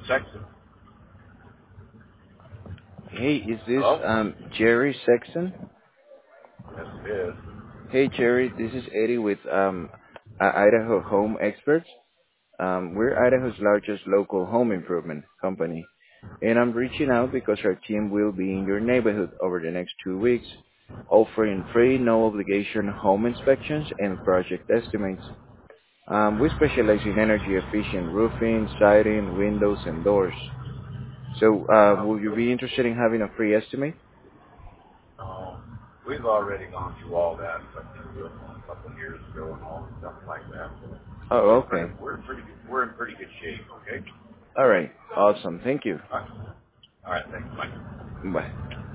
Sexton. Hey, is this Hello? Jerry Sexton? Yes, it is. Hey, Jerry, this is Eddie with Idaho Home Experts. We're Idaho's largest local home improvement company, and I'm reaching out because our team will be in your neighborhood over the next 2 weeks, offering free, no obligation home inspections and project estimates. We specialize in energy efficient roofing, siding, windows, and doors. So, will you We, be interested in having a free estimate? we've already gone through all that, but a couple of years ago and all stuff like that. Oh, okay. We're in pretty good shape. Okay. All right. Awesome. Thank you. All right. All right. Thanks. Bye. Bye.